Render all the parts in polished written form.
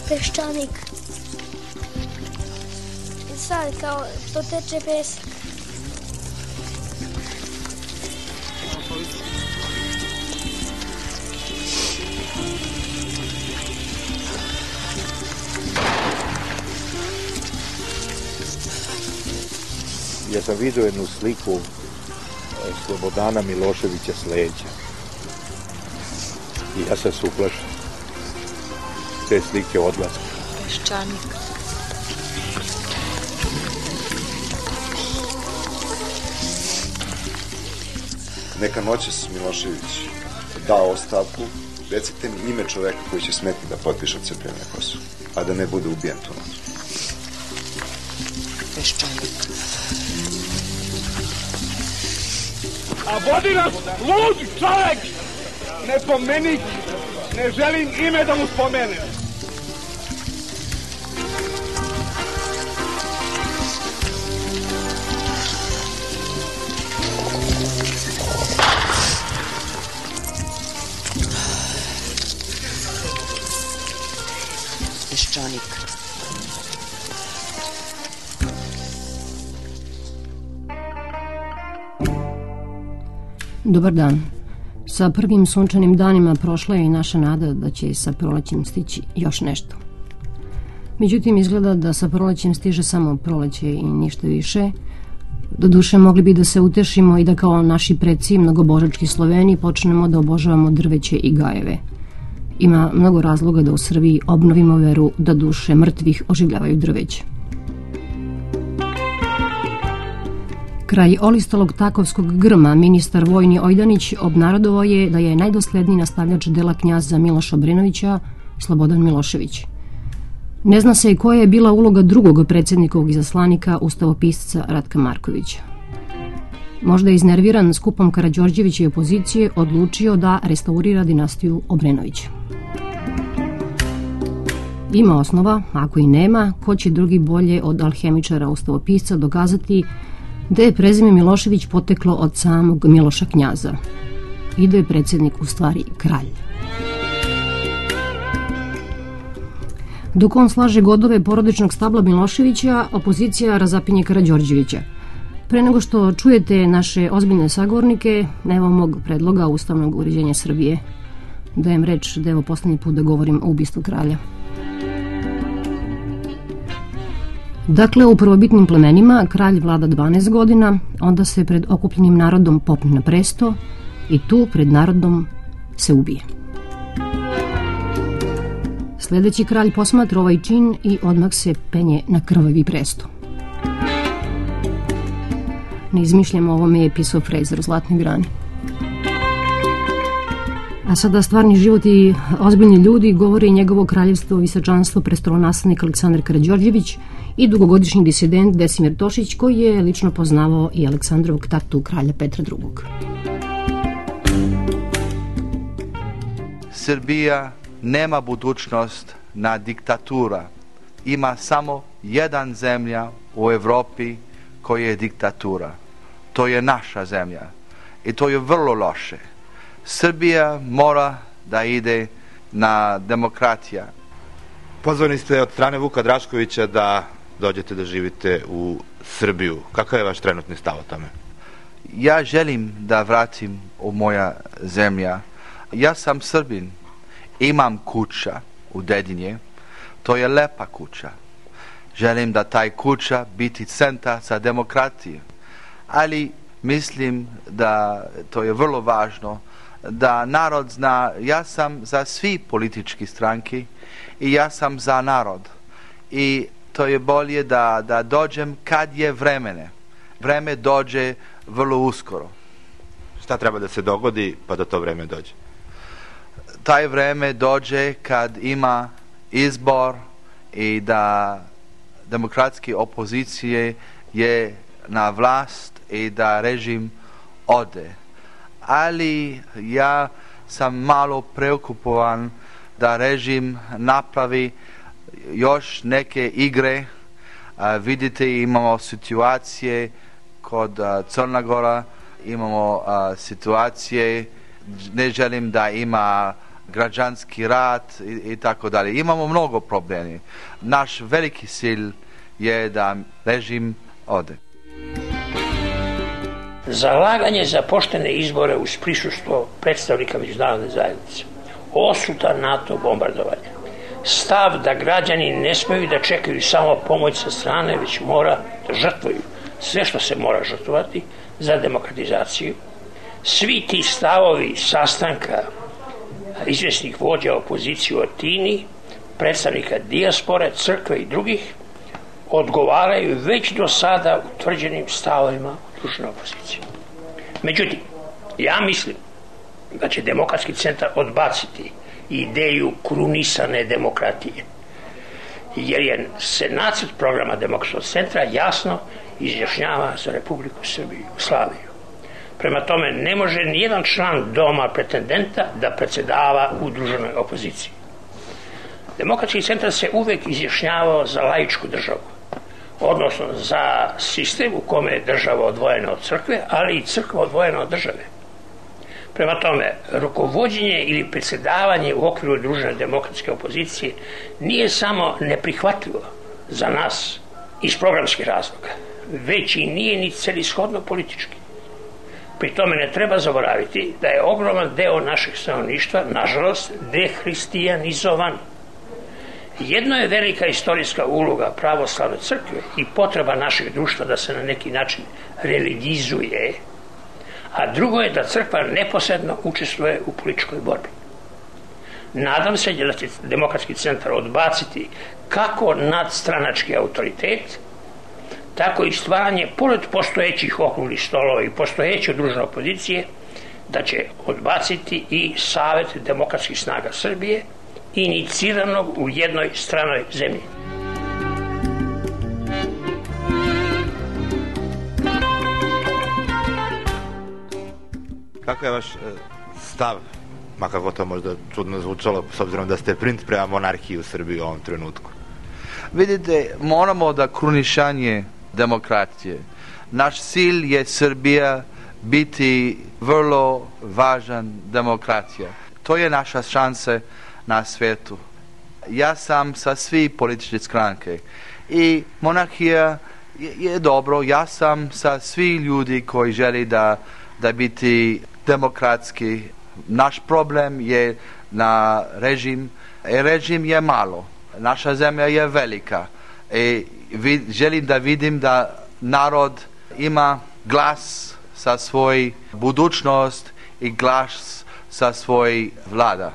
Peščanik. I sad kao to teče pesak. Ja sam vidio jednu sliku Slobodana Miloševića s leđa. I ja sam se uplašio te slike odlaska. Peščanik. Neka noćas Milošević dao ostavku, recite mi ime čoveka koji će smeti da potpiše odcepljenje Kosova, a da ne bude ubijen tu noć. Peščanik. A vodi nas lud čovek! Ne pomenik, ne želim ime da mu spomenem. Peščanik. Dobar dan. Sa prvim sunčanim danima prošla je i naša nada da će sa prolećem stići još nešto. Međutim, izgleda da sa prolećem stiže samo proleće i ništa više. Doduše, mogli bi da se utešimo i da kao naši preci, mnogobožački Sloveni, počnemo da obožavamo drveće i gajeve. Ima mnogo razloga da u Srbiji obnovimo veru da duše mrtvih oživljavaju drveće. Kraj olistalog takovskog grma ministar vojni Ojdanić obnarodovao je da je najdosledniji nastavljač dela knjaza Miloša Obrenovića Slobodan Milošević. Ne zna se koja je bila uloga drugog predsjednikovog izaslanika, ustavopisca Ratka Markovića. Možda je iznerviran skupom Karađorđevića i opozicije odlučio da restaurira dinastiju Obrenovića. Ima osnova, ako i nema, ko će drugi bolje od alhemičara ustavopisca dokazati da je prezime Milošević poteklo od samog Miloša Knjaza i da je predsjednik u stvari kralj. Dok on slaže godove porodičnog stabla Miloševića, opozicija razapinje Karađorđevića. Pre nego što čujete naše ozbiljne sagovornike, evo mog predloga ustavnog uređenja Srbije. Dajem reč da evo poslednji put da govorim o ubistvu kralja. Dakle, u prvobitnim plemenima kralj vlada 12 godina, onda se pred okupljenim narodom popne na presto i tu pred narodom se ubije. Sledeći kralj posmatra ovaj čin i odmah se penje na krvavi presto. Ne izmišljam, ovome je pisao Frazer u Zlatnoj grani. A sada stvarni život i ozbiljni ljudi govore i njegovo kraljevstvo visočanstvo prestolonaslednik Aleksandar Karađorđević i dugogodišnji disident Desimir Tošić, koji je lično poznavao i Aleksandrovog tatu kralja Petra II. Srbija nema budućnost na diktatura. Ima samo jedan zemlja u Evropi koja je diktatura. To je naša zemlja. I to je vrlo loše. Srbija mora da ide na demokratija. Pozvani ste od strane Vuka Draškovića da dođete da živite u Srbiju. Kakav je vaš trenutni stav o tome? Ja želim da vratim u moja zemlja. Ja sam Srbin. Imam kuća u Dedinje. To je lepa kuća. Želim da taj kuća biti centar za demokratiju. Ali mislim da to je vrlo važno da narod zna, ja sam za svi politički stranki i ja sam za narod. I to je bolje da dođem kad je vremene. Vreme dođe vrlo uskoro. Šta treba da se dogodi pa da to vreme dođe? Taj vreme dođe kad ima izbor i da demokratske opozicije je na vlast i da režim ode. Ali ja sam malo preokupovan da režim napravi još neke igre. Vidite, imamo situacije kod Crna Gora, imamo situacije, ne želim da ima građanski rat i tako dalje. Imamo mnogo problemi. Naš veliki cilj je da režim ode. Zalaganje za poštene izbore uz prisustvo predstavnika međunarodne zajednice, osuda NATO bombardovanja, stav da građani ne smeju da čekaju samo pomoć sa strane, već mora da žrtvuju sve što se mora žrtvovati za demokratizaciju. Svi ti stavovi sastanka izvjesnih vođa opozicije u Atini, predstavnika dijaspore, crkve i drugih, odgovaraju već do sada utvrđenim stavovima društvene opozicije. Međutim, ja mislim da će Demokratski centar odbaciti ideju krunisane demokratije, jer je se nacrt programa Demokratskog centra jasno izjašnjava za Republiku Srbiju i Jugoslaviju. Prema tome, ne može nijedan član doma pretendenta da predsjedava udruženoj opoziciji. Demokratski centar se uvek izjašnjavao za laičku državu, odnosno za sistem u kome je država odvojena od crkve, ali i crkva odvojena od države. Prema tome, rukovođenje ili predsjedavanje u okviru udružene demokratske opozicije nije samo neprihvatljivo za nas iz programskih razloga, već i nije ni celishodno politički. Pri tome ne treba zaboraviti da je ogroman deo našeg stanovništva, nažalost, dehristijanizovan. Jedno je velika istorijska uloga pravoslavne crkve i potreba našeg društva da se na neki način religizuje, a drugo je da crkva neposredno učestvuje u političkoj borbi. Nadam se da će Demokratski centar odbaciti kako nadstranački autoritet, tako i stvaranje, pored postojećih okruglih stolova i postojeće udružene opozicije, da će odbaciti i Savet demokratskih snaga Srbije, iniciranog u jednoj stranoj zemlji. Kako je vaš stav, ma kako to možda čudno zvučalo, s obzirom da ste print prema monarhiji u Srbiji u ovom trenutku? Vidite, moramo da krunišanje demokratije. Naš cilj je Srbija biti vrlo važan demokratija. To je naša šansa na svetu. Ja sam sa svi političke stranke i monarhija je dobro. Ja sam sa svi ljudi koji želi da biti demokratski. Naš problem je na režim. Režim je malo. Naša zemlja je velika. Želim da vidim da narod ima glas sa svoj budućnost i glas sa svoj vlada.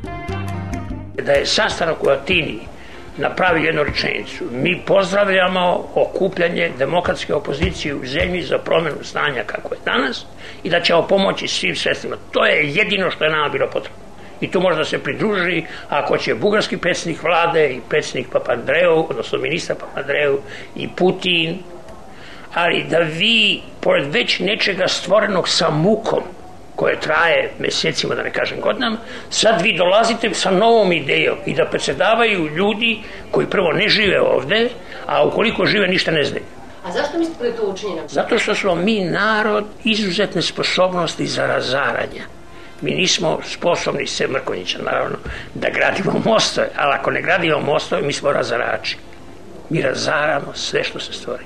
Da je sastanak u Atini napravio jednu rečenicu: mi pozdravljamo okupljanje demokratske opozicije u zemlji za promjenu stanja kako je danas i da ćemo pomoći svim sredstvima. To je jedino što je nama bilo potrebno. I tu možda se pridruži, ako će bugarski predsjednik vlade i predsjednik Papandreou, odnosno ministar Papandreou i Putin, ali da vi, pored već nečega stvorenog sa mukom, koje traje mjesecima, da ne kažem godinama, sad vi dolazite sa novom idejom i da predsjedavaju ljudi koji prvo ne žive ovde, a ukoliko žive ništa ne znaju. A zašto mislite da je to učinjeno? Zato što smo mi narod izuzetne sposobnosti za razaranje. Mi nismo sposobni, sve Mrkonjića naravno, da gradimo mostove, ali ako ne gradimo mostove, mi smo razarači. Mi razaramo sve što se stvori.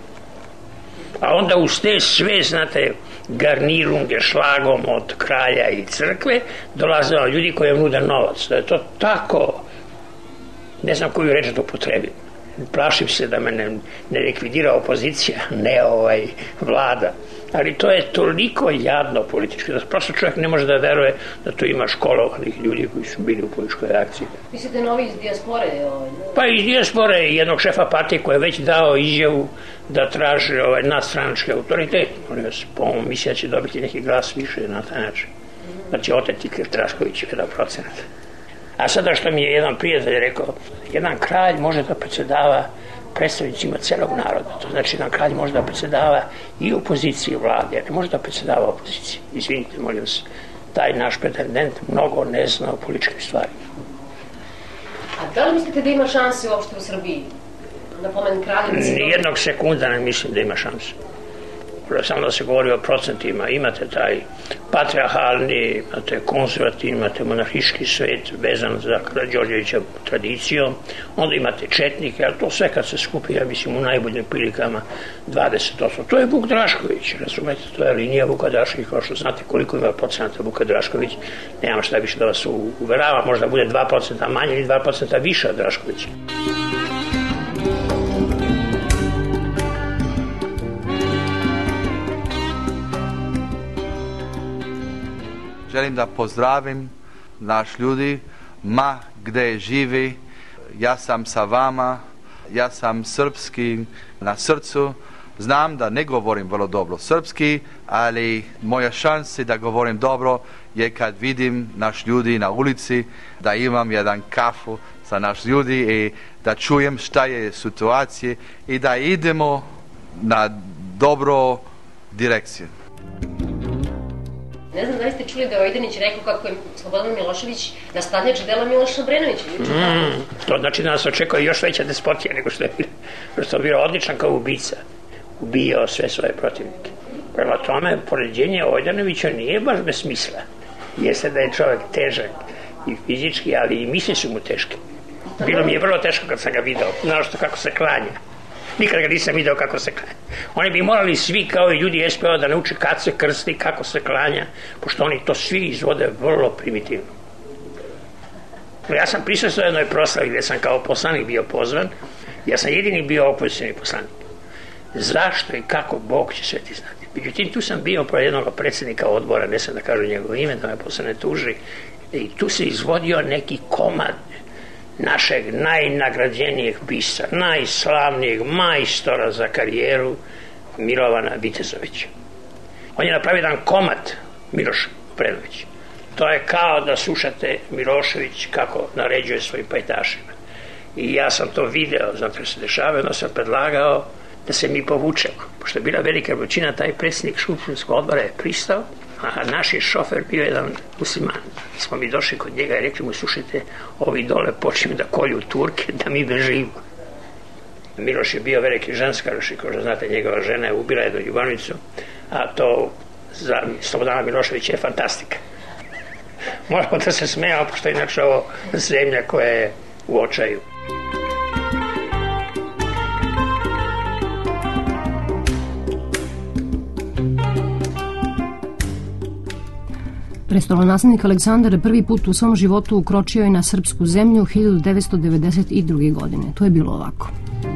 A onda uz te sve, znate, garnirunge šlagom od kralja i crkve, dolaze ljudi koji vam nude novac. Da je to tako, ne znam koju reč da upotrebim. Plašim se da me ne likvidira opozicija, ne vlada. Ali to je toliko jadno politički, da prosto čovjek ne može da veruje da tu ima školovanih ljudi koji su bili u političkoj akciji. Mislite novi iz dijaspore? Pa iz dijaspore jednog šefa partije koji je već dao izjavu da traži nadstranački autoritet. Po ovom misli da će dobiti neki glas više na taj način. Da će oteti Draškoviću 1%. A sada što mi je jedan prijatelj rekao, jedan kralj može da predsjedava predstavnicima celog naroda. To znači jedan kralj može da predsjedava i opoziciji i vlade, ne može da predsjedava opoziciji. Izvinite, molim vas, taj naš pretendent mnogo ne zna o političkim stvarima. A da li mislite da ima šanse uopšte u Srbiji? Na pomen kraljevici? Nijednog sekunda ne mislim da ima šanse. samo da se govori o procentima, imate taj patrijarhalni, imate konzervativni, imate monarhički svet vezan za Karađorđevića tradicijom, onda imate četnike, ali to sve kad se skupi, ja mislim, u najboljim prilikama 20%. To je Vuk Drašković, razumete, to je linija Vuka Drašković, kao što znate koliko ima procenata Vuka Drašković, nemam šta više da vas uverava, možda bude 2% manje ili 2% više od Draškovića. Želim da pozdravim naš ljudi, ma gde živi, ja sam sa vama, ja sam srpski na srcu, znam da ne govorim vrlo dobro srpski, ali moja šansa da govorim dobro je kad vidim naš ljudi na ulici, da imam jedan kafu sa naš ljudi i da čujem šta je situacija i da idemo na dobro direkciju. Ne znam da li ste čuli da Ojdanić rekao kako je Slobodan Milošević nastavljač dela Miloša Obrenovića. To znači da nas očekuje još veća despotija nego što je bilo. Što je bio odličan kao ubica. Ubijao sve svoje protivnike. Prema tome, poređenje Ojdanovića nije baš bez smisla. Jeste da je čovjek težak i fizički, ali i misli su mu teške. Bilo mi je vrlo teško kad sam ga video. Naravno kako se klanja. Nikad ga nisam video kako se klanja. Oni bi morali svi kao i ljudi SPO da nauče kad se krsti, kako se klanja, pošto oni to svi izvode vrlo primitivno. Ja sam prisustvovao jednoj proslavi gdje sam kao poslanik bio pozvan. Ja sam jedini bio opozicioni poslanik. Zašto i kako Bog će sve ti znati. Međutim, tu sam bio pro jednog predsjednika odbora, ne sam da kažu njegovo ime, da me posle ne tuži. I tu se izvodio neki komad našeg najnagrađenijeg pisca, najslavnijeg majstora za karijeru Milovana Vitezovića. On je napravio jedan komad Miloš Obrenović. To je kao da slušate Milošević kako naređuje svojim pajtašima. I ja sam to video, zato što se dešava, onda sam predlagao da se mi povučemo. Pošto je bila velika vrućina, taj predsjednik skupštinskog odbora je pristao, a naš je šofer bio jedan musliman. Smo mi došli kod njega i rekli mu, slušajte, ovi dole počinju da kolju Turke, da mi bežimo. Miloš je bio veliki ženskaroš i kao što znate, njegova žena je ubila jednu ljubavnicu, a to za Slobodana Miloševića je fantastika. Moramo da se smijemo, pošto je inače ovo zemlja koja je u očaju. Prestolonaslednik Aleksandar je prvi put u svom životu ukročio je na srpsku zemlju 1992. godine. To je bilo ovako.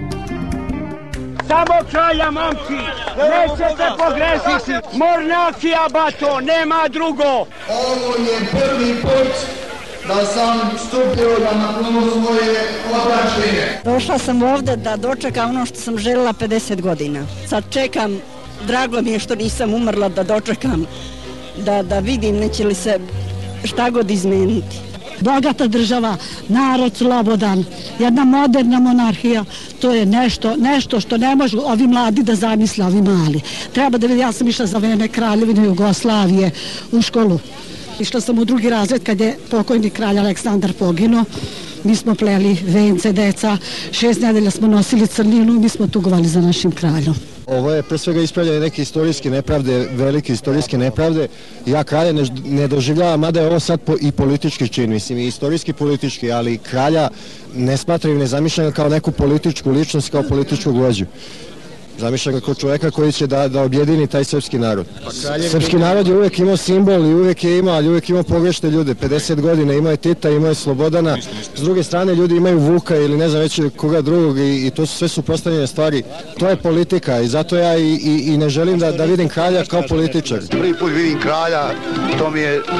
Samo kralja, momci! Nećete pogrešiti! Mornakija, bato, nema drugo! Ovo je prvi put da sam stupio na puno svoje obračine. Došla sam ovde da dočekam ono što sam željela 50 godina. Sad čekam, drago mi je što nisam umrla, da dočekam, da vidim neće li se šta god izmeniti. Bogata država, narod slobodan, jedna moderna monarhija, to je nešto što ne može ovi mladi da zamisle, ovi mali. Treba da vidim, ja sam išla za vreme Kraljevine Jugoslavije u školu. Išla sam u 2. razred kad je pokojni kralj Aleksandar poginuo. Mi smo pleli vence deca, 6 nedelja smo nosili crninu i mi smo tugovali za našim kraljom. Ovo je pre svega ispravljanje neke istorijske nepravde, velike istorijske nepravde. Ja kralja ne doživljavam, mada je ovo sad i politički čin, mislim, i istorijski politički, ali kralja ne smatram i ne zamišljam kao neku političku ličnost, kao političkog vođu. Zamišljam ga kao čoveka koji će da objedini taj srpski narod. Srpski narod je uvek imao simbol i uvek je imao pogrešne ljude. 50 godina imao je Tita, imao je Slobodana. S druge strane ljudi imaju Vuka ili ne znam već koga drugog i to su sve suprotstavljene stvari. To je politika i zato ja i ne želim da vidim kralja kao političar. Prvi put vidim kralja, to mi je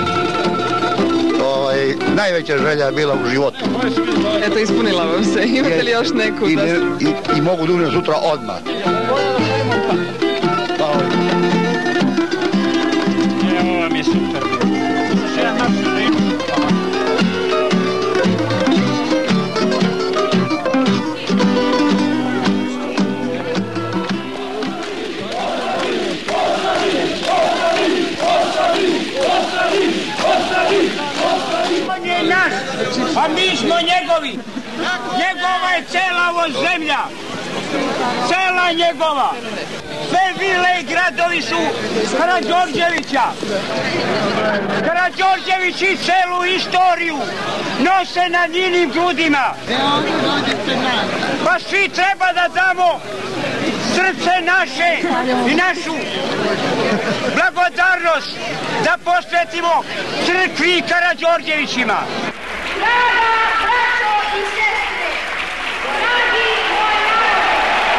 najveća želja bila u životu. Eto, ispunila vam se. Imate li još neku? I mogu da umrem sutra odmah. Evo vam je super. Pa mi smo njegovi. Njegova je cela ovo zemlja. Sela njegova, sve vile i gradovi su Karađorđevića. Karađorđevići celu istoriju nose na njinim grudima. Pa svi treba da damo srce naše i našu blagodarnost da posvetimo crkvi i Karađorđevićima. Draga braćo i sestre, dragi moj narod,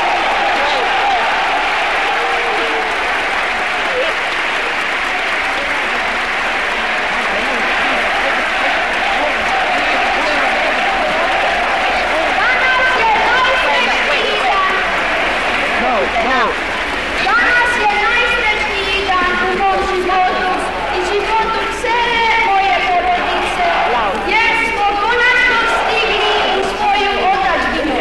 danas je najsrećniji dan u mom životu i životu cele moje porodice, jer smo konačno stigli u svoju otadžbinu.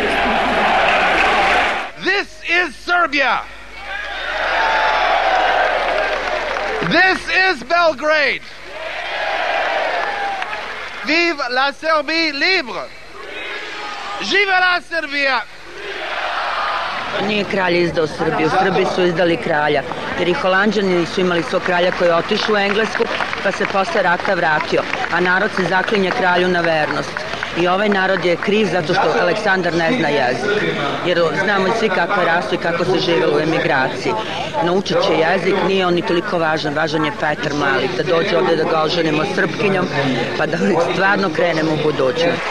This is Serbia. This is Belgrade. Vive la Serbie libre. Žive la Srbija. Nije kralj izdao Srbiju, Srbi su izdali kralja, jer i Holanđani su imali svog kralja koji je otišao u Englesku, pa se posle rata vratio, a narod se zaklinje kralju na vernost. I ovaj narod je kriv zato što Aleksandar ne zna jezik, jer znamo i svi kako je rastu i kako se živjelo u emigraciji. Naučit će jezik, nije on ni toliko važan, važan je Petar Mali, da dođe ovdje da ga oženimo Srpkinjom, pa da stvarno krenemo u budućnost.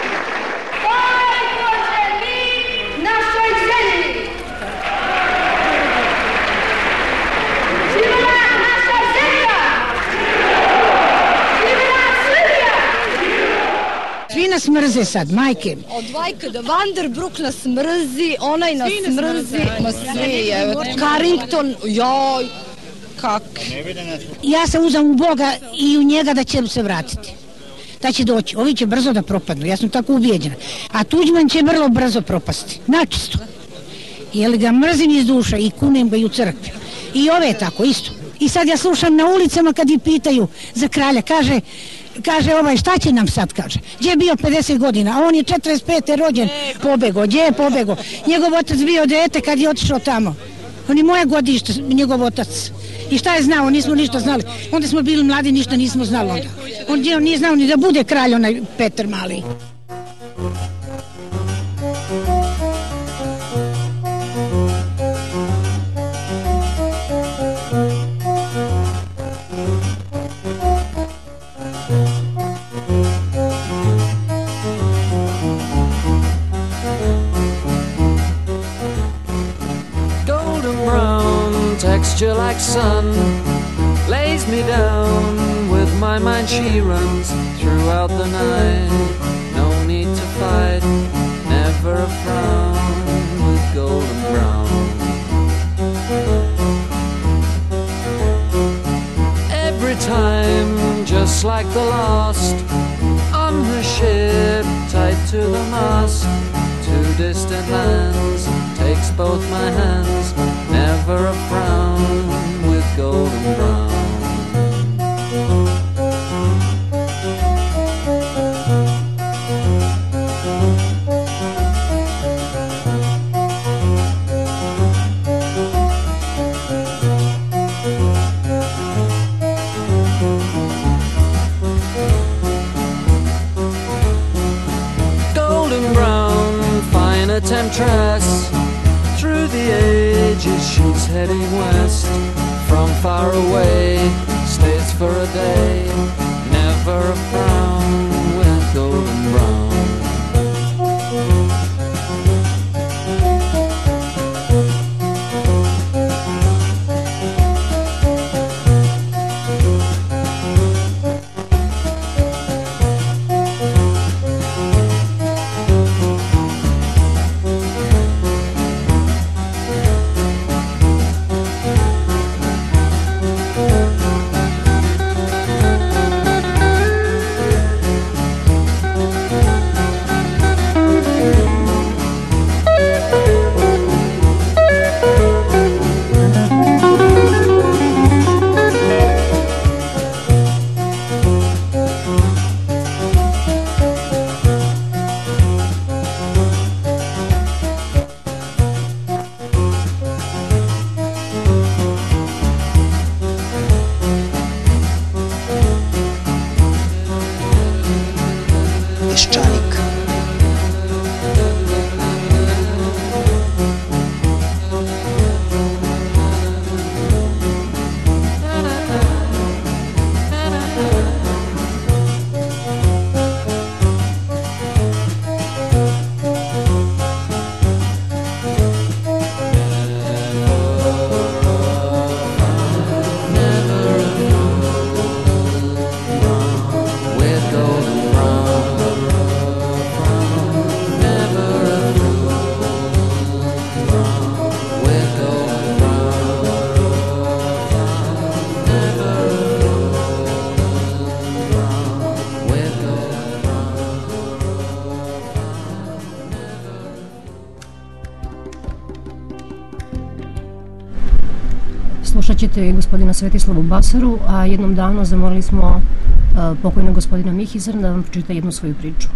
Svi nas mrze sad, majke. Od Vajke do Vanderbroek nas mrzi, onaj nas mrzi, ma svi, evo, Carrington, joj, kak. Ja sam uzam u Boga i u njega da će se vratiti. Da će doći, ovi će brzo da propadnu, ja sam tako ubijeđena. A Tuđman će vrlo brzo propasti, načisto. Jer ga mrzim iz duša i kunem ga i u crkvi. I ove tako, isto. I sad ja slušam na ulicama kad ih pitaju za kralja, kaže šta će nam sad, kaže. Gdje je bio 50 godina, a on je 45. rođen, pobego, gdje je pobego? Njegov otac bio dete kad je otišao tamo. On je moje godište, njegov otac. I šta je znao, nismo ništa znali. Onda smo bili mladi, ništa nismo znali onda. On nije znao ni da bude kralj, onaj Petar Mali. Texture like sun lays me down. With my mind she runs throughout the night. No need to fight, never a frown. With golden brown, every time just like the last. On her ship tied to the mast, to distant lands takes both my hands. Never a frown with golden brown. Golden brown, fine a temptress. Through the ages she's heading west. From far away, stays for a day. Never a frown with golden brown. Peščanik. Slušat ćete gospodina Svetislavu Basaru, a jednom davno zamolili smo pokojnog gospodina Mihizara da vam pročita jednu svoju priču.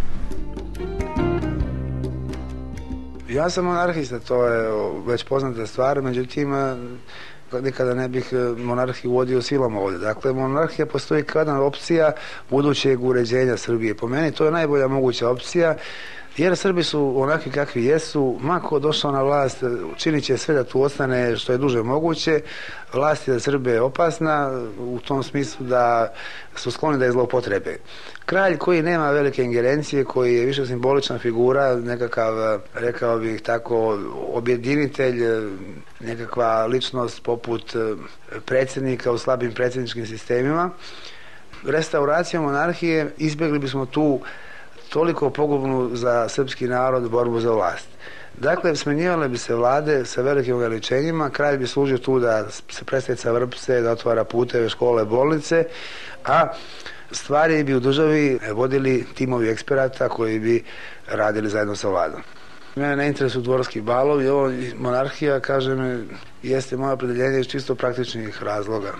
Ja sam monarhista, to je već poznata stvar, međutim nikada ne bih monarhiju uvodio silama ovdje. Dakle, monarhija postoji kao jedna opcija budućeg uređenja Srbije. Po meni to je najbolja moguća opcija, jer Srbi su onakvi kakvi jesu, ma ko došao na vlast činit će sve da tu ostane što je duže moguće. Vlast je za Srbe opasna u tom smislu da su skloni da je zloupotrebe. Kralj koji nema velike ingerencije, koji je više simbolična figura, nekakav, rekao bih tako, objedinitelj, nekakva ličnost poput predsjednika u slabim predsjedničkim sistemima. Restauracijom monarhije izbjegli bismo tu toliko pogubnu za srpski narod borbu za vlast. Dakle, smenjivale bi se vlade sa velikim ograničenjima, kralj bi služio tu da se presteca vrpce, da otvara puteve, škole, bolnice, a stvari bi u državi vodili timovi eksperata koji bi radili zajedno sa vladom. Mene ne interesuju dvorski balovi, ovo monarhija, kažem, jeste moje opredeljenje iz čisto praktičnih razloga.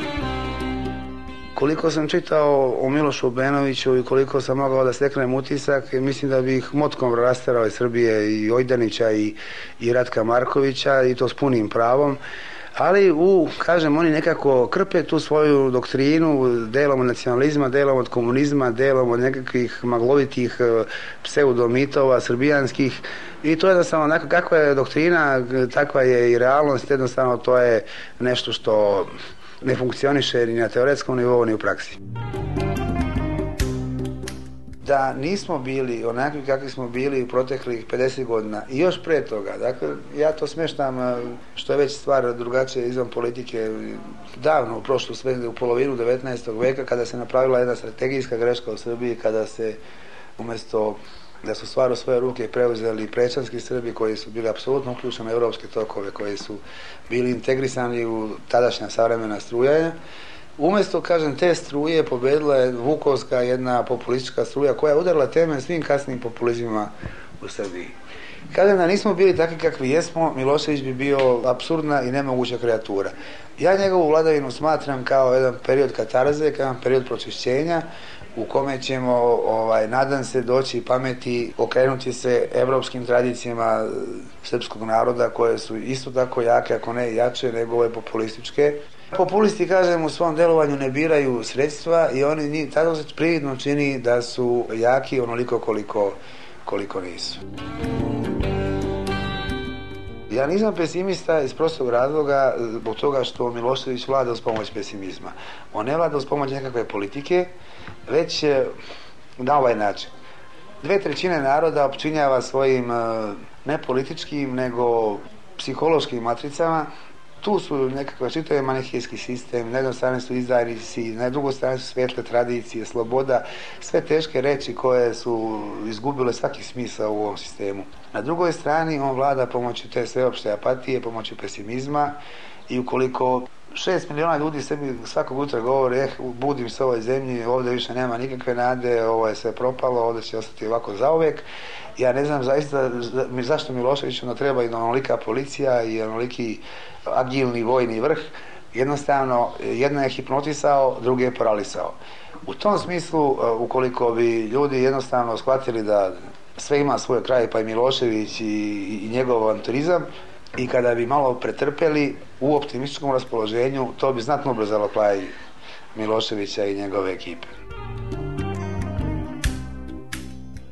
Koliko sam čitao o Milošu Obenoviću i koliko sam mogao da steknem utisak, mislim da bih motkom rasterao iz Srbije i Ojdanića i Ratka Markovića, i to s punim pravom. Ali, kažem, oni nekako krpe tu svoju doktrinu, delom od nacionalizma, delom od komunizma, delom od nekakvih maglovitih pseudomitova srbijanskih, i to je jednostavno onako kakva je doktrina, takva je i realnost, jednostavno to je nešto što ne funkcioniše ni na teoretskom nivou ni u praksi. Da nismo bili onakvi kakvi smo bili u proteklih 50 godina i još pre toga, dakle, ja to smeštam što je već stvar drugačije izvan politike, davno u prošlu u polovinu 19. veka, kada se napravila jedna strategijska greška u Srbiji, kada se umjesto da su stvar u svoje ruke preuzeli prečanski Srbi koji su bili apsolutno uključeni u evropske tokove, koji su bili integrisani u tadašnja savremena strujanja. Umjesto, kažem, te struje pobedila je vukovska jedna populistička struja koja je udarila temelj svim kasnim populizmima u Srbiji. Kažem da nismo bili takvi kakvi jesmo, Milošević bi bio apsurdna i nemoguća kreatura. Ja njegovu vladavinu smatram kao jedan period katarze, kao jedan period pročišćenja, u kome ćemo, nadam se, doći pameti, okrenuti se evropskim tradicijama srpskog naroda, koje su isto tako jake, ako ne jače, nego ove populističke. Populisti, kažem, u svom delovanju ne biraju sredstva i oni tako se prividno čini da su jaki onoliko koliko nisu. Ja nisam pesimista iz prostog razloga zbog toga što Milošević vlada uz pomoć pesimizma. On ne vlada uz pomoć nekakve politike, već na ovaj način. 2/3 naroda opčinjava svojim ne političkim, nego psihološkim matricama. Tu su nekakva čitav manihijski sistem, na jednoj strani su izdajnici, na drugoj strani su svetle tradicije, sloboda, sve teške reči koje su izgubile svaki smisao u ovom sistemu. Na drugoj strani on vlada pomoću te sveopšte apatije, pomoću pesimizma, i ukoliko 6 miliona ljudi sebi svakog jutra govore, budim se ovoj zemlji, ovdje više nema nikakve nade, ovo je sve propalo, ovdje će ostati ovako zauvek. Ja ne znam zaista zašto Miloševiću onda treba i onolika policija i onoliki agilni vojni vrh. Jednostavno, jedno je hipnotisao, drugi je paralisao. U tom smislu, ukoliko bi ljudi jednostavno shvatili da sve ima svoj kraj, pa i Milošević i njegov avanturizam, i kada bi malo pretrpeli u optimističkom raspoloženju, to bi znatno ubrzalo kraj Miloševića i njegove ekipe.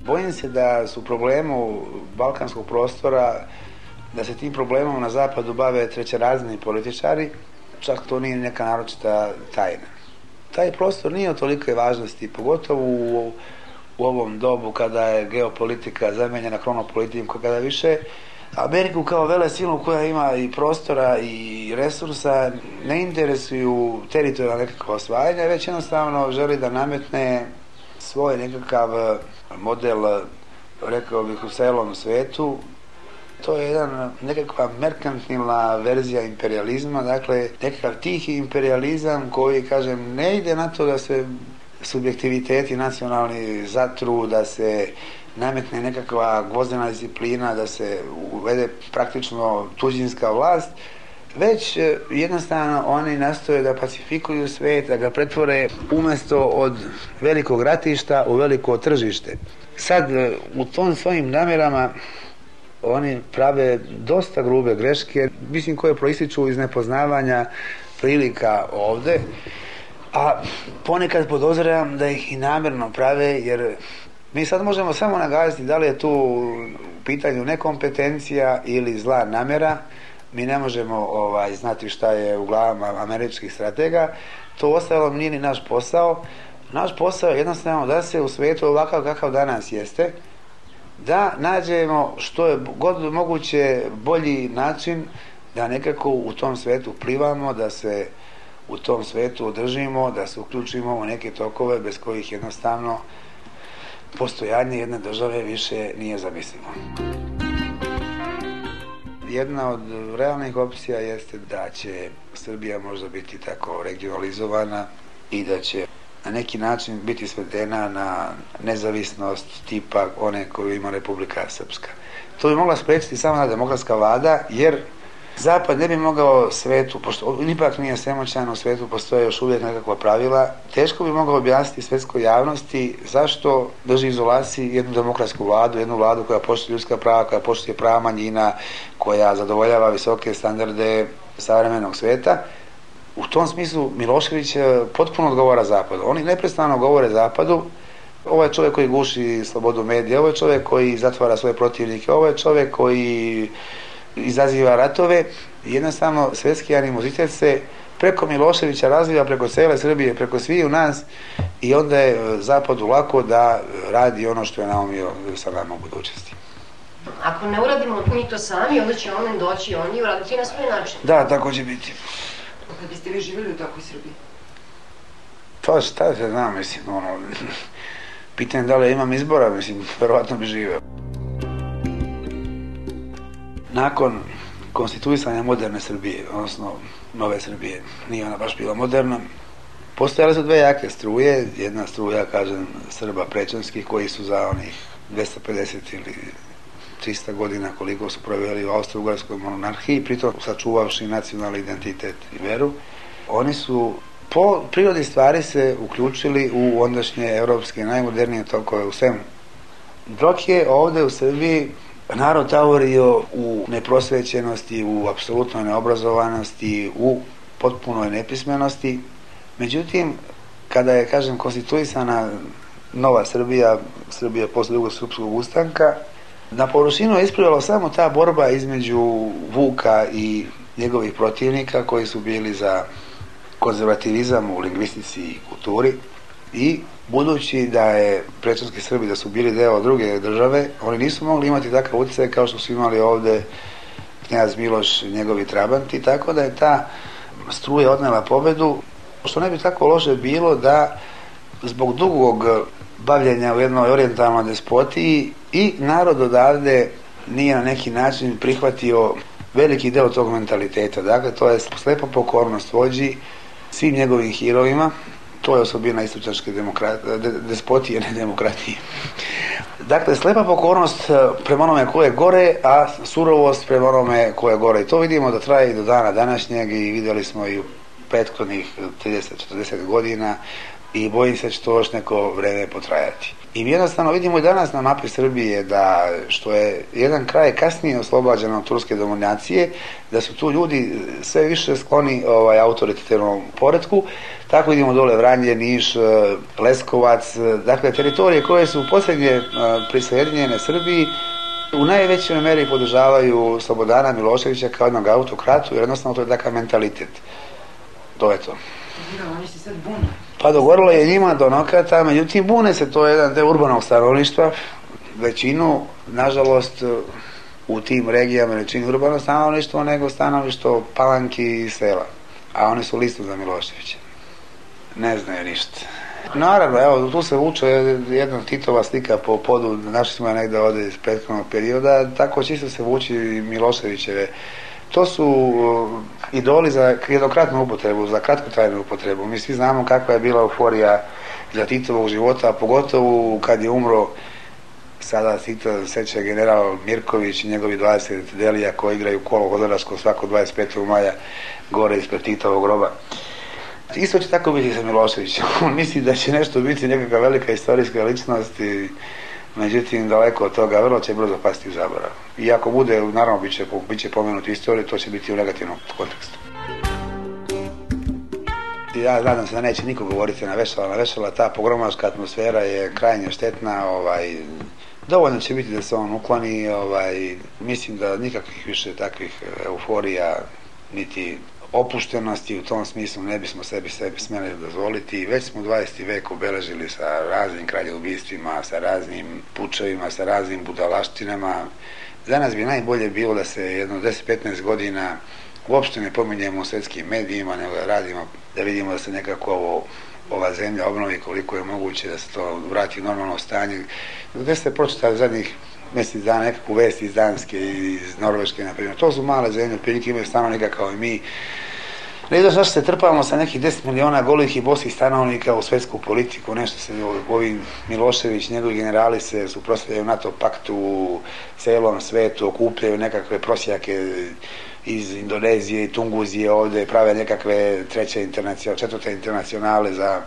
Bojim se da su problemu balkanskog prostora, da se tim problemom na zapadu bave trećerazredni političari, čak to nije neka naročita tajna. Taj prostor nije od tolike važnosti, pogotovo u ovom dobu kada je geopolitika zamenjena kronopolitikom, kada više Ameriku kao velesilu koja ima i prostora i resursa ne interesuju teritorijalna nekakva osvajanja, već jednostavno želi da nametne svoj nekakav model, rekao bih, u celom svetu. To je nekakva merkantilna verzija imperializma, dakle nekakav tihi imperializam koji, kažem, ne ide na to da se subjektiviteti nacionalni zatru, da se nametne nekakva gvozdena disciplina, da se uvede praktično tuđinska vlast, već jednostavno oni nastoje da pacifikuju svet, da ga pretvore umjesto od velikog ratišta u veliko tržište. Sad, u tom svojim namjerama oni prave dosta grube greške, mislim koje proističu iz nepoznavanja prilika ovde, a ponekad podozrivam da ih i namjerno prave, jer mi sad možemo samo nagaziti da li je tu u pitanju nekompetencija ili zla namjera. Mi ne možemo znati šta je u glavama američkih stratega. To ostalo nije ni naš posao. Naš posao je jednostavno da se u svijetu ovakav kakav danas jeste, da nađemo što je god moguće bolji način da nekako u tom svijetu plivamo, da se u tom svijetu održimo, da se uključimo u neke tokove bez kojih jednostavno postojanje jedne države više nije zamislivo. Jedna od realnih opcija jeste da će Srbija možda biti tako regionalizovana i da će na neki način biti svedena na nezavisnost tipa one koju ima Republika Srpska. To bi mogla sprečiti samo na demokratska vlada, jer Zapad ne bi mogao svetu, pošto ipak nije svemoćan, u svetu postoje još uvijek nekakva pravila, teško bi mogao objasniti svetskoj javnosti zašto drži izolaciji jednu demokratsku vladu, jednu vladu koja poštuje ljudska prava, koja poštuje prava manjina, koja zadovoljava visoke standarde savremenog sveta. U tom smislu Milošević potpuno odgovara Zapadu. Oni neprestano govore Zapadu, ovo je čovjek koji guši slobodu medija, ovo je čovjek koji zatvara svoje protivnike, ovo je čovjek koji izaziva ratove. Jednostavno svjetski animozitet se preko Miloševića razvija preko cele Srbije, preko svih u nas, i onda je Zapadu lako da radi ono što je naumio sa nama u budućnosti. Ako ne uradimo mi to sami, onda će oni doći i oni uraditi na svoj način. Da, tako će biti. Kada biste vi živjeli u takvoj Srbiji? Pa šta se znam, mislim, pitanje da li imam izbora, mislim, verovatno bi živeo. Nakon konstituisanja moderne Srbije, odnosno nove Srbije, nije ona baš bila moderna, postojale su dve jake struje. Jedna struja, kažem, Srba prečanskih, koji su za onih 250 ili 300 godina koliko su proveli u Austro-Ugarskoj monarhiji, pritom sačuvavši nacionalni identitet i veru, oni su po prirodi stvari se uključili u ondašnje evropske najmodernije tokove u svemu. Dok je ovde u Srbiji narod tavorio u neprosvećenosti, u apsolutnoj neobrazovanosti, u potpunoj nepismenosti. Međutim, kada je, kažem, konstituisana nova Srbija, Srbija posle drugog srpskog ustanka, na površinu je isplivalo samo ta borba između Vuka i njegovih protivnika koji su bili za konzervativizam u lingvistici i kulturi, i budući da je prečanski Srbi da su bili deo druge države, oni nisu mogli imati takav utjecaj kao što su imali ovde knjaz Miloš i njegovi trabanti, tako da je ta struja odnela pobedu, što ne bi tako loše bilo da zbog dugog bavljenja u jednoj orijentalnoj despotiji i narod odavde nije na neki način prihvatio veliki deo tog mentaliteta. Dakle, to je slepa pokornost vođi, svim njegovim herojima. To je osobina istočnjačke despotije, ne demokratije. Dakle, slepa pokornost prema onome ko je gore, a surovost prema onome ko je gore. I to vidimo da traje i do dana današnjeg, i vidjeli smo i u prethodnih 30-40 godina i bojim se će to još neko vreme potrajati. I mi jednostavno vidimo i danas na mapi Srbije da što je jedan kraj kasnije oslobađan od turske dominacije, da su tu ljudi sve više skloni autoritativnom poretku. Tako vidimo dole Vranje, Niš, Leskovac, dakle teritorije koje su posljednje prisjedinjene Srbiji u najvećoj meri podržavaju Slobodana Miloševića kao jednog autokratu, jer jednostavno to je takav mentalitet. To je to. Oni se sad bune. Pa dogovorilo je njima do nokata, međutim bune se, to je jedan deo urbanog stanovništva, većinu, nažalost, u tim regijama ne čini urbano stanovništvo, nego stanovništvo Palanki i sela. A oni su listu za Miloševića. Ne znaju ništa. Naravno, evo, tu se vuče jedna Titova slika po podu, našli smo je negdje ovdje iz prethodnog perioda, tako čisto se vuči Miloševićeve. To su idoli za jednokratnu upotrebu, za kratkotrajnu upotrebu. Mi svi znamo kakva je bila euforija za Titovog života, pogotovo kad je umro, sada Tito seća general Mirković i njegovi 20 delija koji igraju kolo hodaraško svako 25. maja gore ispred Titovog groba. Isto će tako biti sa Miloševićem. On misli da će nešto biti nekakva velika istorijska ličnost i međutim, daleko od toga, vrlo će brzo pasti u zaborav. I ako bude, naravno, bit će pomenuti istoriju, to će biti u negativnom kontekstu. Ja nadam se da neće niko govoriti na vešala, ta pogromaška atmosfera je krajnje štetna, dovoljno će biti da se on ukloni, mislim da nikakvih više takvih euforija, niti opuštenosti u tom smislu ne bismo sebi smjeli dozvoliti. Već smo u 20. veku obeležili sa raznim kraljeubistvima, sa raznim pučevima, sa raznim budalaštinama. Za nas bi najbolje bilo da se jedno 10-15 godina uopšte ne pominjemo u svjetskim medijima, nego da radimo, da vidimo da se nekako ova zemlja obnovi koliko je moguće, da se to vrati u normalno stanje. Gdje ste pročitali zadnjih mjesec dana nekakvu vest iz Danske i iz Norveške, na primjer. To su male zemlje, prilike imaju stanovnika kao i mi. Ne znam zašto se trpamo sa nekih 10 miliona golih i bosih stanovnika u svjetsku politiku, nešto se ovi Milošević, njegovi generali se suprotstavljaju NATO paktu u celom svetu, okupljaju nekakve prosjake iz Indonezije i Tunguzije ovdje, prave nekakve četvrte internacionale za...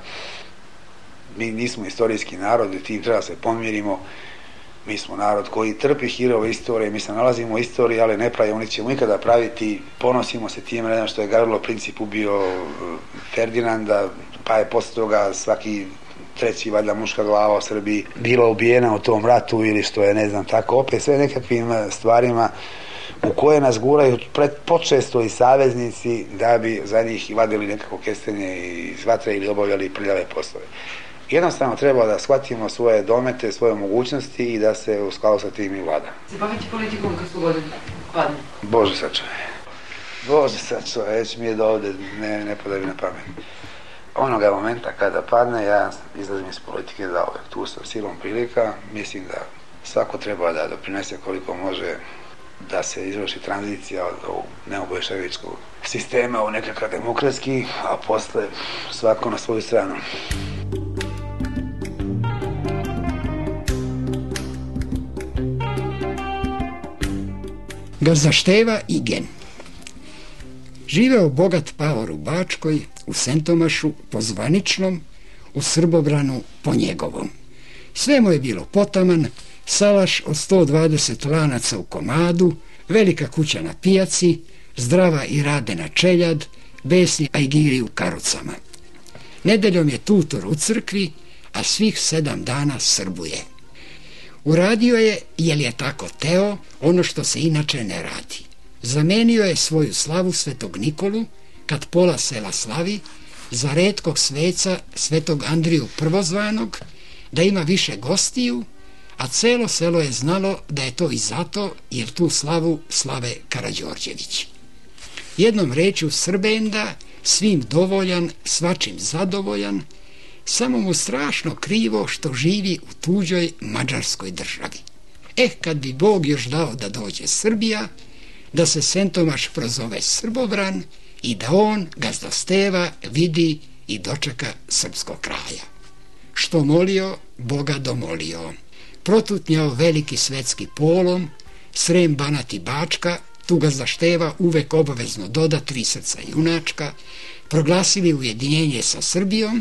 Mi nismo istorijski narod i tim treba se pomirimo. Mi smo narod koji trpi hirove istorije, mi se nalazimo u istoriji, ali ne pravimo, niti ćemo ikada praviti, ponosimo se time, ne znam što je Gavrilo Princip ubio Ferdinanda, pa je posle toga svaki treći, valjda, muška glava u Srbiji bila ubijena u tom ratu ili što je, ne znam, tako, opet sve nekakvim stvarima u koje nas guraju počesto i saveznici da bi za njih vadili nekako kestenje iz vatre ili obavljali prljave poslove. Jednostavno treba da shvatimo svoje domete, svoje mogućnosti i da se u skladu sa tim i vlada. Se baviti politikom kad su godine padne? Bože sačuvaj, već mi je do ovde, ne pada mi na pamet. Onoga momenta kada padne, ja izlazim iz politike da uvek tu sa silom prilika. Mislim da svako treba da doprinese koliko može da se izvrši tranzicija od neobojševičkog sistema u nekakav demokratski, a posle svako na svoju stranu. Gazda Števa Igen. Živeo bogat paor u Bačkoj, u Sentomašu, po zvaničnom, u Srbobranu, po njegovom. Sve mu je bilo potaman, salaš od 120 lanaca u komadu, velika kuća na pijaci, zdrava i radena čeljad, besni ajgiri u karucama. Nedeljom je tutor u crkvi, a svih 7 dana srbuje. Uradio je, jer je tako teo, ono što se inače ne radi. Zamenio je svoju slavu Svetog Nikolu, kad pola sela slavi, za retkog sveca Svetog Andriju Prvozvanog, da ima više gostiju, a celo selo je znalo da je to i zato, jer tu slavu slave Karađorđević. Jednom rečju Srbenda, svim dovoljan, svačim zadovoljan, samo mu strašno krivo što živi u tuđoj mađarskoj državi. Kad bi Bog još dao da dođe Srbija, da se Sentomaš prozove Srbobran i da on, Gazda Steva, vidi i dočeka srpskog kraja. Što molio, Boga domolio. Protutnjao veliki svetski polom, Srem, Banat i Bačka, tu Gazda Števa uvek obavezno doda 3 srca junačka, proglasili ujedinjenje sa Srbijom,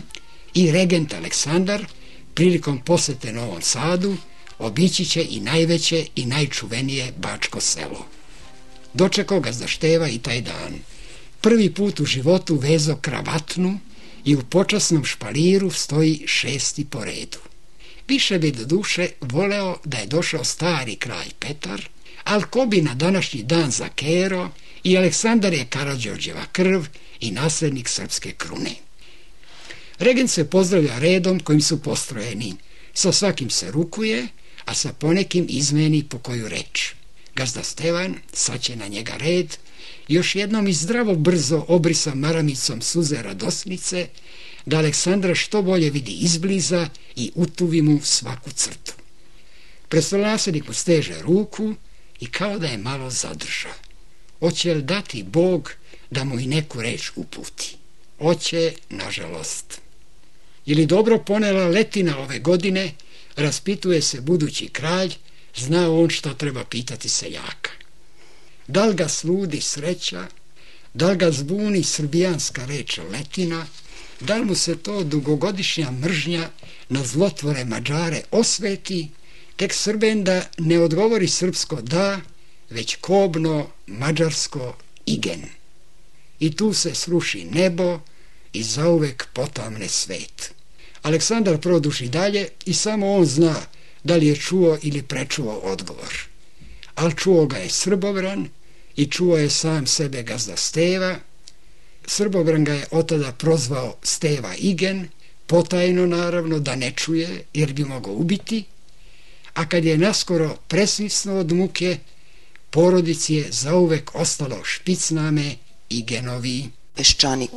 i regent Aleksandar prilikom posete Novom Sadu obići će i najveće i najčuvenije Bačko Selo. Dočekao ga Zašteva i taj dan. Prvi put u životu vezo kravatnu i u počasnom špaliru stoji 6. po redu. Više bi do duše voleo da je došao stari kralj Petar, ali ko bi na današnji dan zakero i Aleksandar je Karađorđeva krv i nasljednik srpske krune. Regent se pozdravlja redom kojim su postrojeni. Sa svakim se rukuje, a sa ponekim izmeni po koju reč. Gazda Stevan saće na njega red, još jednom i zdravo brzo obrisa maramicom suze radosnice, da Aleksandra što bolje vidi izbliza i utuvi mu svaku crtu. Prestolonaslednik mu steže ruku i kao da je malo zadrža. Oće li dati Bog da mu i neku reč uputi? Oće, nažalost. Ili dobro ponela letina ove godine, raspituje se budući kralj, zna on šta treba pitati seljaka. Da li ga sludi sreća, da li ga zbuni srbijanska reč letina, da li mu se to dugogodišnja mržnja na zlotvore Mađare osveti, tek Srben da ne odgovori srpsko da, već kobno mađarsko igen. I tu se sruši nebo i zauvek potamne svet. Aleksandar produži dalje i samo on zna da li je čuo ili prečuo odgovor. Ali čuo ga je Srbobran i čuo je sam sebe gazda Steva. Srbobran ga je otada prozvao Steva Igen, potajno naravno da ne čuje jer bi mogao ubiti, a kad je naskoro presvisnuo od muke, porodici je zauvek ostalo špicname Igenovi. Peščanik.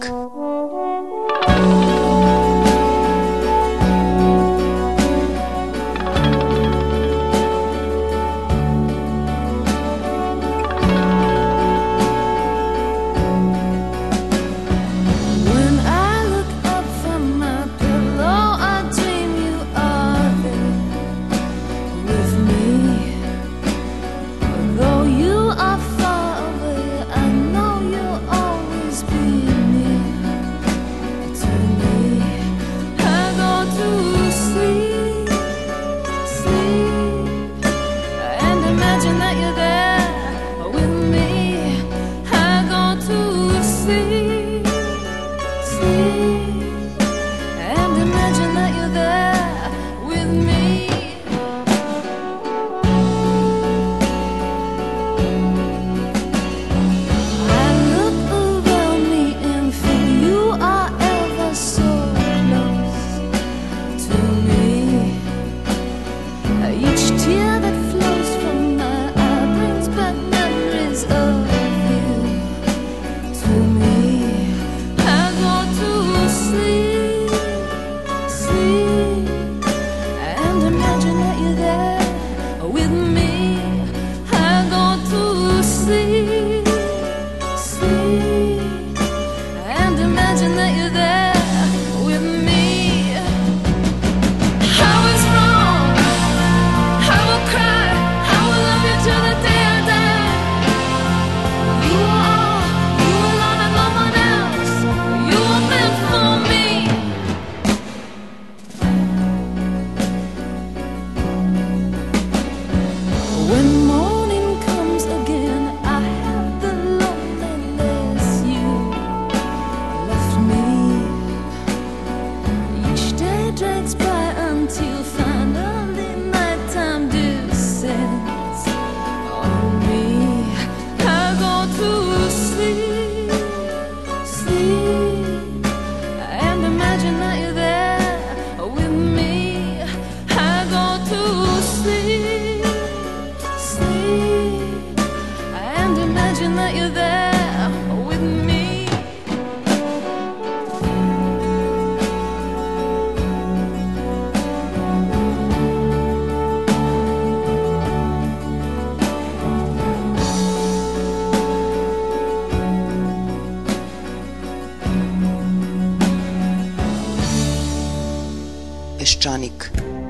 Peščanik.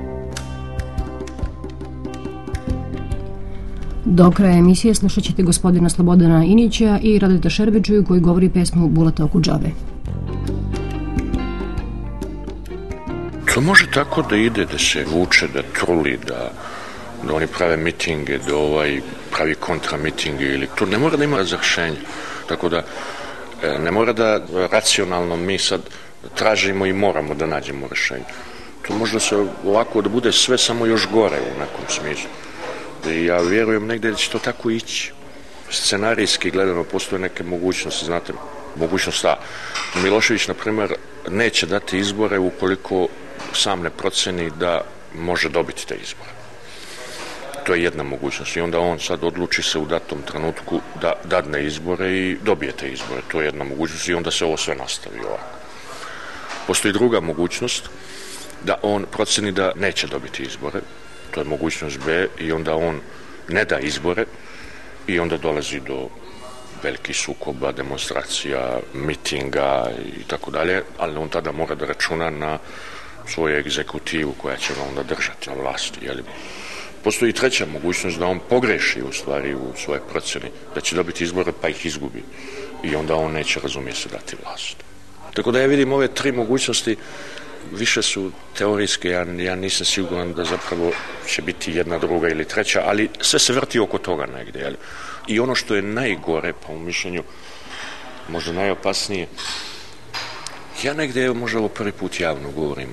Do kraja emisije slušat ćete gospodina Slobodana Inića i Radeta Šerbeđuju koji govori pesmu Bulata oko džabe. To može tako da ide, da se vuče, da truli, da oni prave mitinge, da pravi kontramitinge, ili to ne mora da ima razrešenje. Tako da ne mora da racionalno mi sad tražimo i moramo da nađemo rešenje. To može da se ovako da bude sve samo još gore u nekom smislu. I ja vjerujem negdje da će to tako ići. Scenarijski gledano postoje neke mogućnosti, znate, mogućnost A. Milošević, na primjer, neće dati izbore ukoliko sam ne proceni da može dobiti te izbore. To je jedna mogućnost i onda on sad odluči se u datom trenutku da dadne izbore i dobije te izbore. To je jedna mogućnost i onda se ovo sve nastavi ovako. Postoji druga mogućnost da on proceni da neće dobiti izbore. To je mogućnost B i onda on ne da izbore i onda dolazi do velikih sukoba, demonstracija, mitinga i tako dalje, ali on tada mora da računa na svoju egzekutivu koja će ga onda držati na vlasti. Jeli? Postoji i treća mogućnost da on pogreši u stvari u svoje procjeni, da će dobiti izbore pa ih izgubi i onda on neće, razumije se, dati vlast. Tako da ja vidim ove tri mogućnosti, više su teorijske, ja nisam siguran da zapravo će biti jedna, druga ili treća, ali sve se vrti oko toga negdje. Jeli? I ono što je najgore, po mom mišljenju, možda najopasnije, ja negdje možda ovo prvi put javno govorim,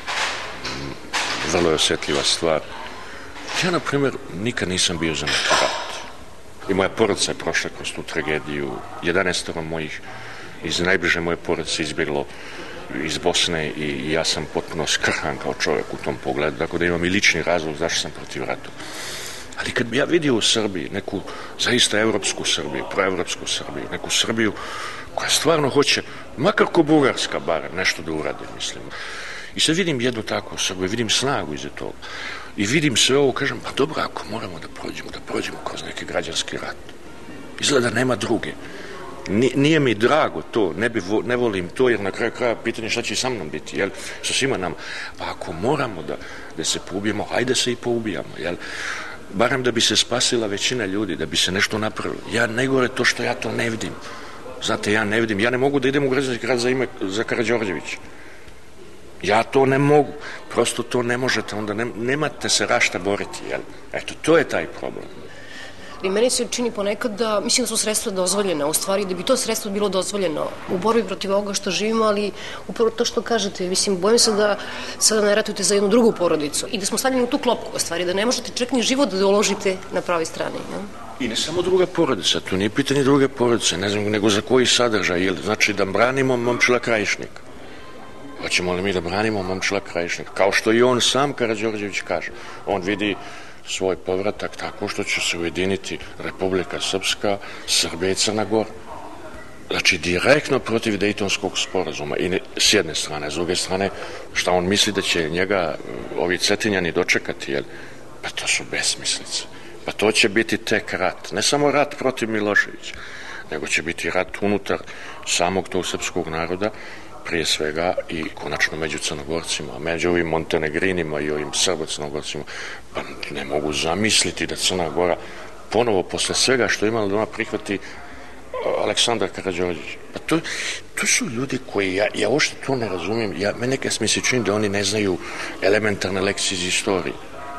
vrlo je osjetljiva stvar. Ja, na primjer, nikad nisam bio za neki rat. I moja porodica je prošla kroz tu tragediju. 11 mojih iz najbliže moje porodice izbjeglo iz Bosne i ja sam potpuno skrhan kao čovjek u tom pogledu, tako da imam i lični razlog zašto sam protiv rata. Ali kad bi ja vidio u Srbiji neku zaista evropsku Srbiju, proevropsku Srbiju, neku Srbiju koja stvarno hoće, makar ko Bugarska bar, nešto da uradi, mislim. I sad vidim jednu takvu Srbiju, vidim snagu iza toga. I vidim sve ovo, kažem, pa dobro, ako moramo da prođemo kroz neki građanski rat. Izgleda nema druge. Nije mi drago to, ne volim to, jer na kraju kraja pitanje šta će sa mnom biti, jel? Sa svima nama. Pa ako moramo da se poubijemo, ajde se i poubijamo, jel? Barem da bi se spasila većina ljudi, da bi se nešto napravilo. Ja najgore to što ja to ne vidim. Znate, ja ne vidim. Ja ne mogu da idem u građanski rat za Karađorđevića. Ja to ne mogu. Prosto to ne možete, onda nemate se rašta boriti, jel? Eto, to je taj problem. I meni se čini ponekad da, mislim da su sredstva dozvoljena, u stvari da bi to sredstvo bilo dozvoljeno u borbi protiv ovoga što živimo, ali upravo to što kažete, mislim, bojim se da sada ne ratujete za jednu drugu porodicu i da smo stavljeni u tu klopku, u stvari, da ne možete čak ni život da uložite na pravoj strani. Ne? I ne samo druga porodica, to nije pitanje druge porodice, ne znam, nego za koji sadržaj, znači da branimo Momčila Krajišnika. Hoćemo li mi da branimo Momčila Krajišnika? Kao što i on sam, Karađorđević, kaže. On vidi svoj povratak tako što će se ujediniti Republika Srpska, Srbija i Crna Gora. Znači, direktno protiv Dejtonskog sporazuma. I s jedne strane, s druge strane, šta on misli da će njega ovi Cetinjani dočekati, jel? Pa to su besmislice. Pa to će biti tek rat. Ne samo rat protiv Miloševića, nego će biti rat unutar samog tog srpskog naroda, prije svega i konačno među Crnogorcima, među ovim Montenegrinima i ovim Srbo-Crnogorcima. Pa ne mogu zamisliti da Crna Gora ponovo posle svega što je imala da ona prihvati Aleksandar Karađorđević. Pa to su ljudi koji, ja uopšte to ne razumijem, meni nekad mi se čini da oni ne znaju elementarne lekcije iz istorije.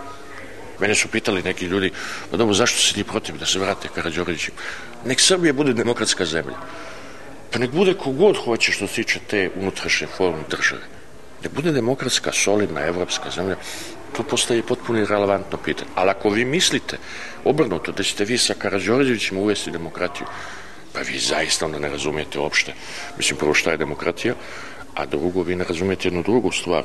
Mene su pitali neki ljudi, pa dobro, zašto si ti protiv da se vrate Karađorđeviću? Nek Srbija bude demokratska zemlja. Pa nek bude kogod hoće što se tiče te unutrašnje forme države. Nek bude demokratska, solidna, evropska zemlja, to postaje potpuno irelevantno pitanje. Ali ako vi mislite obrnuto da ćete vi sa Karađorđevićima uvesti demokratiju, pa vi zaista onda ne razumijete uopšte. Mislim, prvo šta je demokratija, a drugo, vi ne razumijete jednu drugu stvar.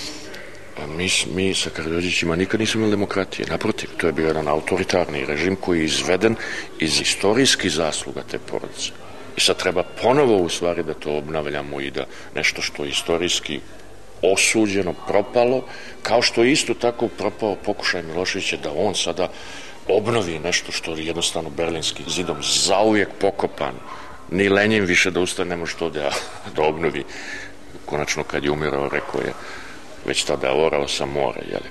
Mi sa Karađorđevićima nikad nismo imali demokratije. Naprotiv, to je bio jedan autoritarni režim koji je izveden iz istorijskih zasluga te porodice. I sad treba ponovo u stvari da to obnavljamo i da nešto što je istorijski osuđeno, propalo, kao što je isto tako propao pokušaj Miloševića da on sada obnovi nešto što je jednostavno Berlinskim zidom zauvijek pokopan. Ni Lenin više da ustane ne može to da obnovi. Konačno kad je umirao, rekao je već tada orao sam more, jel?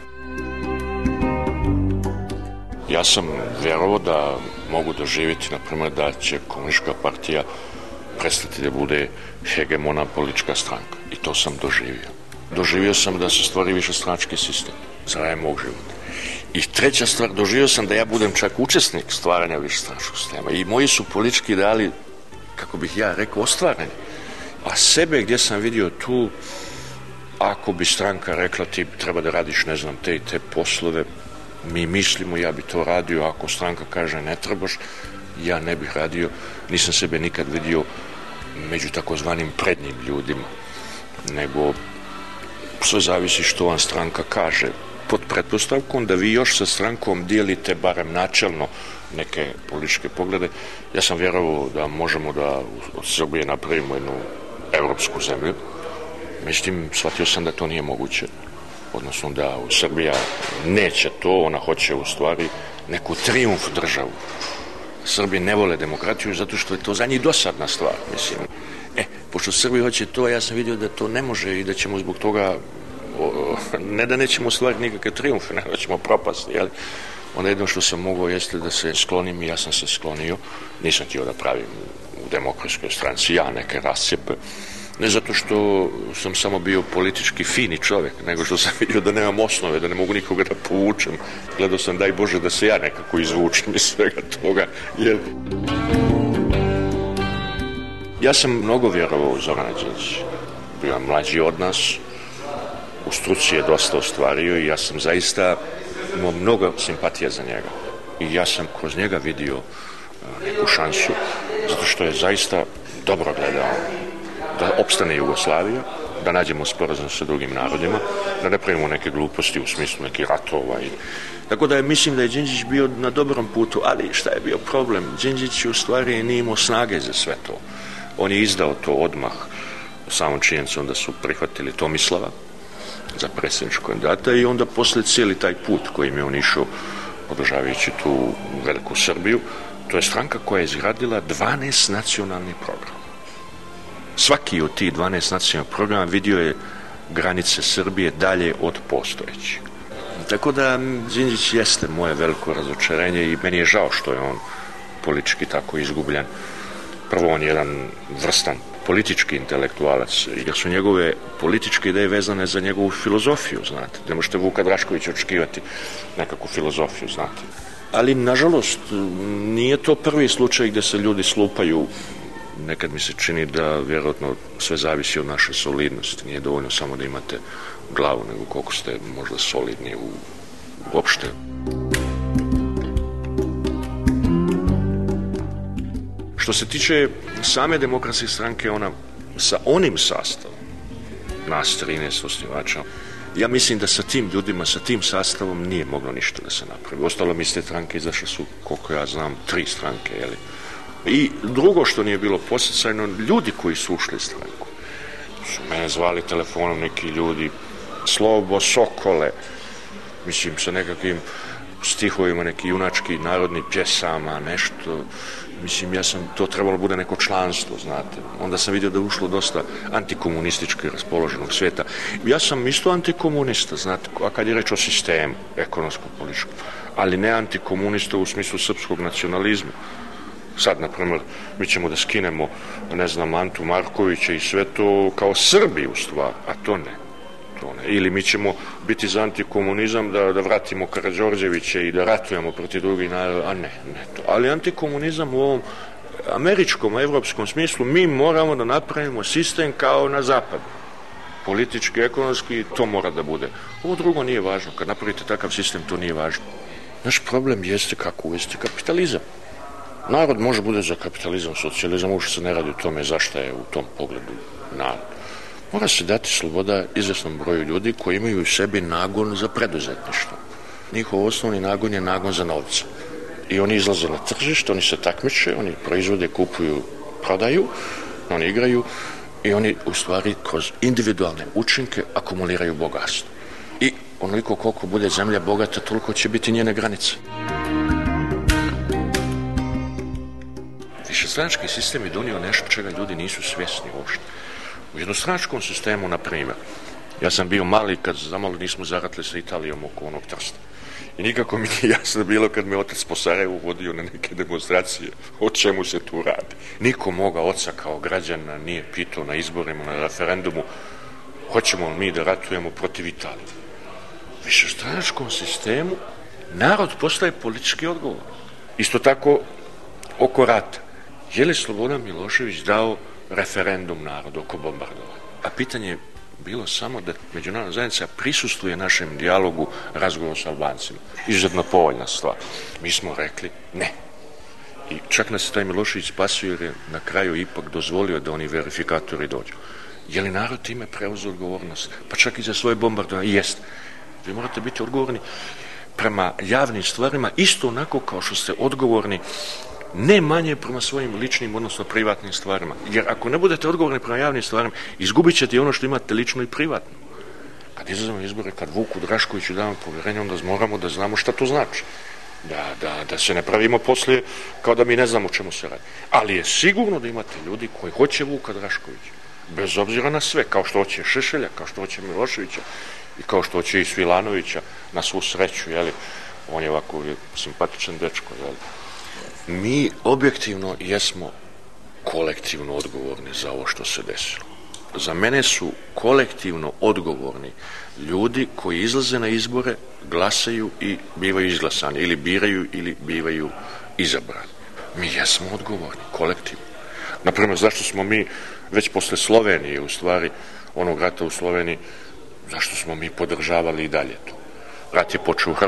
Ja sam vjerovao da mogu doživjeti, na primjer, da će Komunistička partija prestati da bude hegemona politička stranka. I to sam doživio. doživio sam da se stvori višestranački sistem za vreme mog života. I treća stvar, doživio sam da ja budem čak učesnik stvaranja višestranačkog sistema i moji su politički ideali, kako bih ja rekao, ostvareni. A sebe gdje sam vidio tu, ako bi stranka rekla ti treba da radiš, ne znam, te i te poslove, mi mislimo, ja bi to radio, ako stranka kaže ne trebaš, ja ne bih radio, nisam sebe nikad vidio među takozvanim prednjim ljudima, nego sve zavisi što vam stranka kaže, pod pretpostavkom da vi još sa strankom dijelite barem načelno neke političke poglede. Ja sam vjerovao da možemo da od Srbije napravimo jednu evropsku zemlju, međutim shvatio sam da to nije moguće, odnosno da Srbija neće to, ona hoće u stvari neku trijumf državu. Srbi ne vole demokratiju zato što je to za njih dosadna stvar, mislim. Pošto Srbi hoće to, ja sam vidio da to ne može i da ćemo zbog toga, ne da nećemo ostvariti nikakve trijumfe, nego da ćemo propasti, jel? Onda jedno što sam mogao jeste da se sklonim i ja sam se sklonio. Nisam htio da pravim u demokratskoj stranci ja neke rascijepe. Ne zato što sam samo bio politički fini čovjek, nego što sam vidio da nemam osnove, da ne mogu nikoga da povučem. Gledao sam, daj Bože, da se ja nekako izvučem iz svega toga. Jer ja sam mnogo vjerovao u Zorana Đinđića. Bio je mlađi od nas, u struci je dosta ostvario i ja sam zaista imao mnogo simpatije za njega. I ja sam kroz njega vidio neku šansu, zato što je zaista dobro gledao da opstane Jugoslavija, da nađemo sporazum sa drugim narodima, da ne pravimo neke gluposti u smislu nekih ratova. Tako da mislim da je Đinđić bio na dobrom putu, ali šta je bio problem? Đinđić u stvari nije imao snage za sve to. On je izdao to odmah samom činjenicom da su prihvatili Tomislava za predsjedničkog kandidata i onda posle cijeli taj put kojim je on išao podržavajući tu veliku Srbiju, to je stranka koja je izgradila 12 nacionalnih programa. Svaki od tih 12 nacionalnih programa vidio je granice Srbije dalje od postojećih. Tako da Đinđić jeste moje veliko razočarenje i meni je žao što je on politički tako izgubljen. Prvo, on je jedan vrstan politički intelektualac, jer su njegove političke ideje vezane za njegovu filozofiju, znate. Ne možete Vuka Draškovića očekivati nekakvu filozofiju, znate. Ali, nažalost, nije to prvi slučaj gdje se ljudi slupaju. Nekad mi se čini da vjerojatno sve zavisi od naše solidnosti. Nije dovoljno samo da imate glavu, nego koliko ste možda solidni uopšte. Što se tiče same demokratske stranke, ona sa onim sastavom, nas 13 osnivača, ja mislim da sa tim ljudima, sa tim sastavom nije moglo ništa da se napravi. Ostalo mi iz te stranke izašle su, koliko ja znam, 3 stranke, jeli? I drugo što nije bilo posticajno, ljudi koji su ušli u stranku su mene zvali telefonom neki ljudi, Slobo, Sokole, mislim sa nekakvim stihovima, neki junački narodni pjesama, nešto. Mislim, ja sam, to trebalo bude neko članstvo, znate. Onda sam vidio da je ušlo dosta antikomunistički raspoloženog svijeta. Ja sam isto antikomunista, znate, a kad je reč o sistemu, ekonomsko-političkom, ali ne antikomunista u smislu srpskog nacionalizma. Sad, na primjer, mi ćemo da skinemo, ne znam, Antu Markovića i sve to kao Srbi u stvari, a to ne. Ili mi ćemo biti za antikomunizam da vratimo Karađorđevića i da ratujemo protiv drugih naroda, a ne to. Ali antikomunizam u ovom američkom, evropskom smislu, mi moramo da napravimo sistem kao na zapadu. Politički, ekonomski, to mora da bude. Ovo drugo nije važno. Kad napravite takav sistem, to nije važno. Naš problem jeste kako uvesti kapitalizam. Narod može bude za kapitalizam, socijalizam, uopšte se ne radi o tome zašto je u tom pogledu narod. Mora se dati sloboda izvjesnom broju ljudi koji imaju u sebi nagon za preduzetništvo. Njihov osnovni nagon je nagon za novce. I oni izlaze na tržište, oni se takmiče, oni proizvode, kupuju, prodaju, oni igraju i oni u stvari kroz individualne učinke akumuliraju bogatstvo. I onoliko koliko bude zemlja bogata, toliko će biti njene granice. Višestranački sistem je donio nešto čega ljudi nisu svjesni uopšte. U jednostranačkom sistemu, na primjer, ja sam bio mali kad zamalo nismo zaratili sa Italijom oko onog Trsta. I nikako mi nije jasno bilo kad me otac po Sarajevu vodio na neke demonstracije o čemu se tu radi. Niko moga oca kao građana nije pitao na izborima, na referendumu Hoćemo li mi da ratujemo protiv Italije? U višestranačkom sistemu narod postaje politički odgovor. Isto tako oko rata. Je li Slobodan Milošević dao referendum narodu oko bombardovanja? A pitanje je bilo samo da međunarodna zajednica prisustvuje našem dijalogu, razgovoru s Albancima. Izuzetno povoljna stvar. Mi smo rekli ne. I čak nas je taj Milošević spasio jer je na kraju ipak dozvolio da oni verifikatori dođu. Je li narod time preuzeo odgovornost? Pa čak i za svoje bombardovanje? Jeste. Vi morate biti odgovorni prema javnim stvarima isto onako kao što ste odgovorni ne manje prema svojim ličnim, odnosno privatnim stvarima. Jer ako ne budete odgovorni prema javnim stvarima, izgubit ćete ono što imate lično i privatno. Kad izazovemo izbore, kad Vuku Draškoviću damo povjerenje, onda moramo da znamo šta to znači. Da se ne pravimo poslije kao da mi ne znamo o čemu se radi. Ali je sigurno da imate ljudi koji hoće Vuka Draškovića, bez obzira na sve, kao što hoće Šešelja, kao što hoće Miloševića i kao što hoće i Svilanovića, na svu sreću, jeli? On je ovako simpatičan dečko, jeli? Mi objektivno jesmo kolektivno odgovorni za ovo što se desilo. Za mene su kolektivno odgovorni ljudi koji izlaze na izbore, glasaju i bivaju izglasani, ili biraju ili bivaju izabrani. Mi jesmo odgovorni, kolektivno. Naprimjer, zašto smo mi već posle Slovenije, u stvari, onog rata u Sloveniji, zašto smo mi podržavali i dalje to? Rat je počeo u